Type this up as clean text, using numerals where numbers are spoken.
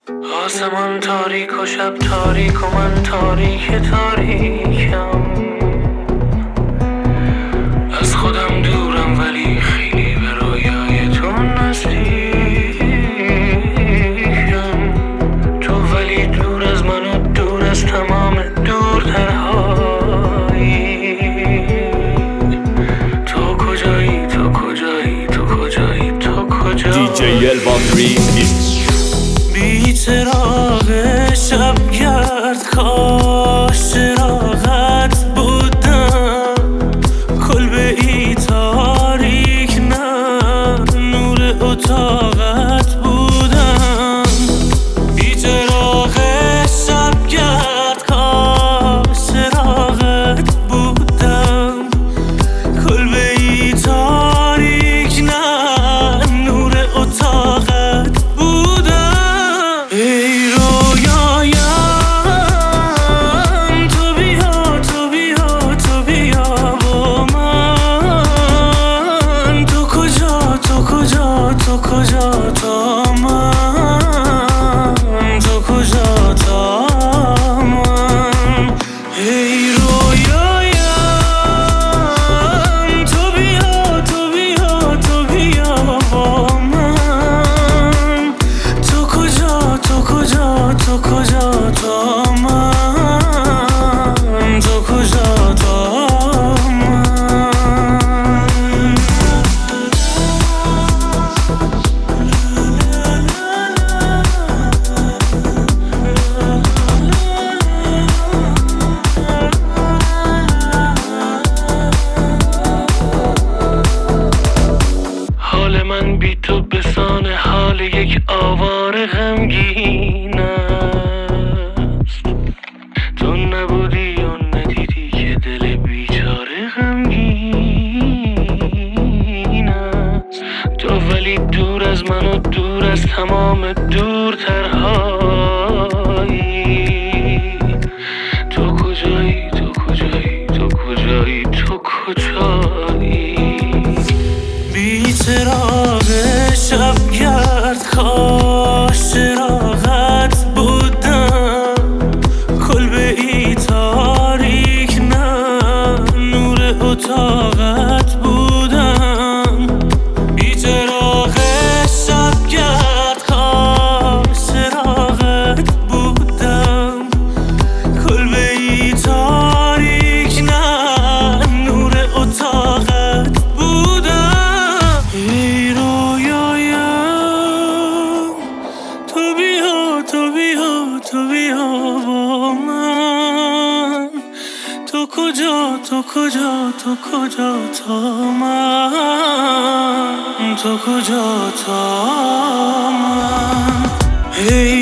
آسمان تاریک و شب تاریک و من تاریک تاریکم. از خودم دورم ولی خیلی به رویای تو نزدیکم. تو ولی دور از من و دور از تمام دورترهایی. تو کجایی تو کجایی تو کجایی تو کجایی؟ DJ Elvan Remix. بی چراغ شبگرد کاش چراغت بودم. کلبه ای تاریک نه نور اتاقت بودم. بی چراغ شبگرد کاش چراغت بودم. کلبه ای تاریک نه نور اتاقت بودم. ای رویایم تو بیا تو بیا تو بیا با من. تو کجا تو کجا تو کجا تا من؟ تو کجا تا من؟ ای رویایم تو بیا تو بیا تو بیا با من. تو کجا تو کجا تو کجا تا من؟ تو کجا تا من؟ حال من بی تو بسان حال یک آواره غمگین است. تو نبودی و ندیدی که دل بیچاره غمگین است. تو ولی دور از من و دور از تمام دورترهایی. تو کجایی تو کجایی تو کجایی تو کجایی؟ بی چراغ شبگرد کاش چراغت بودم. کلبه ای تاریک نه نور اتاقت بودم. بی چراغ شبگرد کاش چراغت بودم. کلبه ای تاریک نه نور اتاقت بودم. ای رویایم تو بیا تو بیا تو بیا با من. تو کجا تو کجا تو کجا تا من؟ تو کجا تا من؟ ای